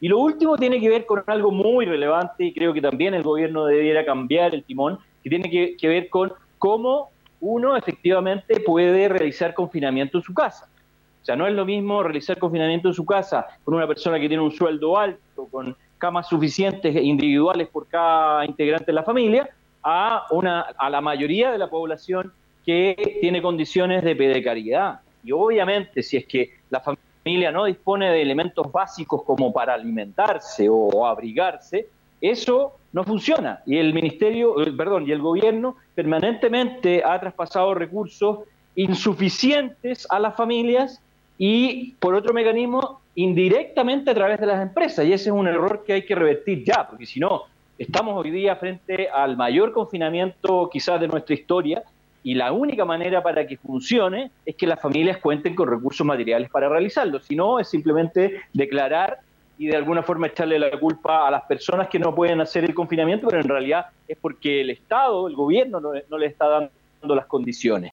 Y lo último tiene que ver con algo muy relevante y creo que también el gobierno debiera cambiar el timón, que tiene que ver con cómo uno efectivamente puede realizar confinamiento en su casa. O sea, no es lo mismo realizar confinamiento en su casa con una persona que tiene un sueldo alto, con camas suficientes individuales por cada integrante de la familia, a la mayoría de la población que tiene condiciones de precariedad. Y obviamente, si es que la familia no dispone de elementos básicos como para alimentarse o abrigarse, eso no funciona. Y el y el gobierno permanentemente ha traspasado recursos insuficientes a las familias y por otro mecanismo indirectamente a través de las empresas. Y ese es un error que hay que revertir ya, porque si no, estamos hoy día frente al mayor confinamiento quizás de nuestra historia y la única manera para que funcione es que las familias cuenten con recursos materiales para realizarlo. Si no, es simplemente declarar y de alguna forma echarle la culpa a las personas que no pueden hacer el confinamiento, pero en realidad es porque el Estado, el gobierno no le está dando las condiciones.